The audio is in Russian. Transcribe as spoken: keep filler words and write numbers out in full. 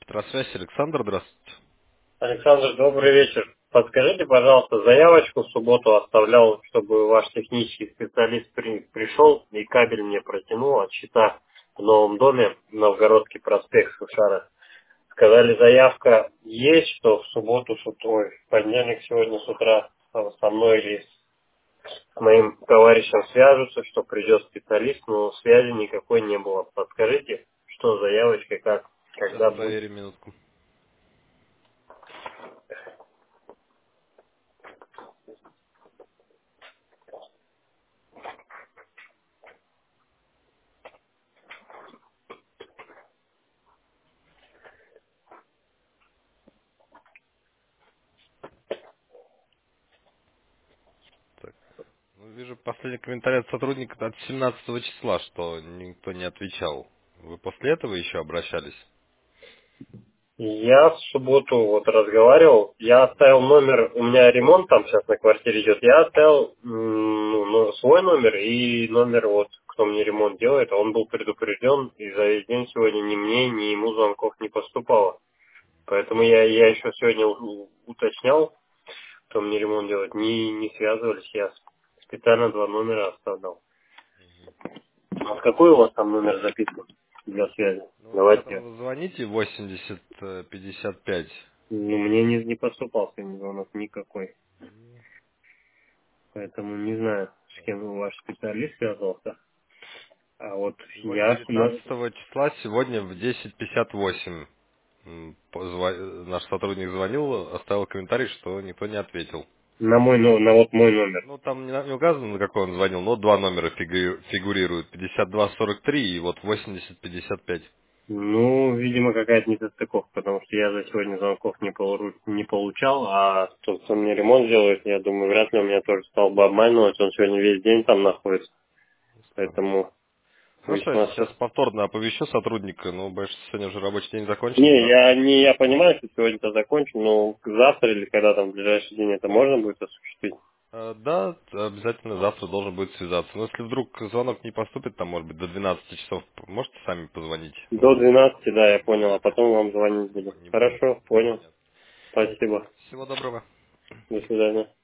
Электросвязь, Александр, здравствуйте. Александр, добрый вечер. Подскажите, пожалуйста, заявочку в субботу оставлял, чтобы ваш технический специалист при- пришел и кабель мне протянул от щита в новом доме, Новгородский проспект, Сушара. Сказали, заявка есть, что в субботу, с ут- ой, в понедельник сегодня с утра со со мной или с моим товарищем свяжутся, что придет специалист, но связи никакой не было. Подскажите, что с заявочкой, как, Сейчас когда будет? проверим минутку. Так. Ну, вижу последний комментарий от сотрудника от семнадцатого числа, что никто не отвечал. Вы после этого еще обращались? Я в субботу вот разговаривал, я оставил номер, у меня ремонт там сейчас на квартире идет, я оставил м, ну, ну, свой номер и номер вот, кто мне ремонт делает, он был предупрежден, и за весь день сегодня ни мне, ни ему звонков не поступало. Поэтому я, я еще сегодня у- уточнял, кто мне ремонт делает, не, не связывались, я специально два номера оставлял. А какой у вас там номер записан для связи? Ну, вот с Давайте. которого вы звоните, восемьдесят пятьдесят пять. Ну, мне не, не поступал сегодня звонок никакой. Поэтому не знаю, с кем ваш специалист связывался. А вот Сегодня я... на- девятнадцатого числа, сегодня в десять пятьдесят восемь. М, позва- Наш сотрудник звонил, оставил комментарий, что никто не ответил. На мой, но- на вот мой номер. Ну, там не, на- не указано, на какой он звонил, но два номера фигу- фигурируют. пятьдесят два сорок три и вот восемьдесят пятьдесят пять. Ну, видимо, какая-то несостыковка, потому что я за сегодня звонков не, полу- не получал, а тот, кто мне ремонт делает, я думаю, вряд ли он меня тоже стал бы обманывать, он сегодня весь день там находится, Странно. поэтому Хорошо, я весьма... сейчас со- повторно оповещу сотрудника, но боюсь, что сегодня уже рабочий день закончен, Не, да? я не я понимаю, что сегодня-то закончу, но завтра или когда там в ближайший день это можно будет осуществить. Э, Да, обязательно завтра должен будет связаться. Но если вдруг звонок не поступит, там, может быть, до двенадцати часов, можете сами позвонить? До Ну, двенадцати, да, я понял, а потом вам звонить буду. не буду. Хорошо, понял. Понятно. Спасибо. Всего доброго. До свидания.